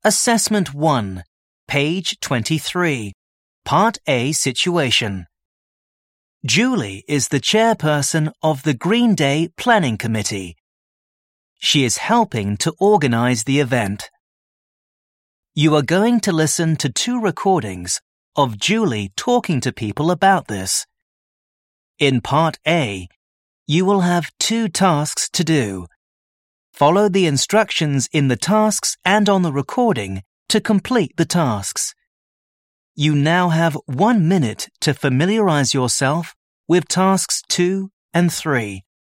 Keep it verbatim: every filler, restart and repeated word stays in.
Assessment one, page twenty-three, Part A situation. Julie is the chairperson of the Green Day Planning Committee. She is helping to organize the event. You are going to listen to two recordings of Julie talking to people about this. In Part A, you will have two tasks to do. Follow the instructions in the tasks and on the recording to complete the tasks. You now have one minute to familiarize yourself with tasks two and three.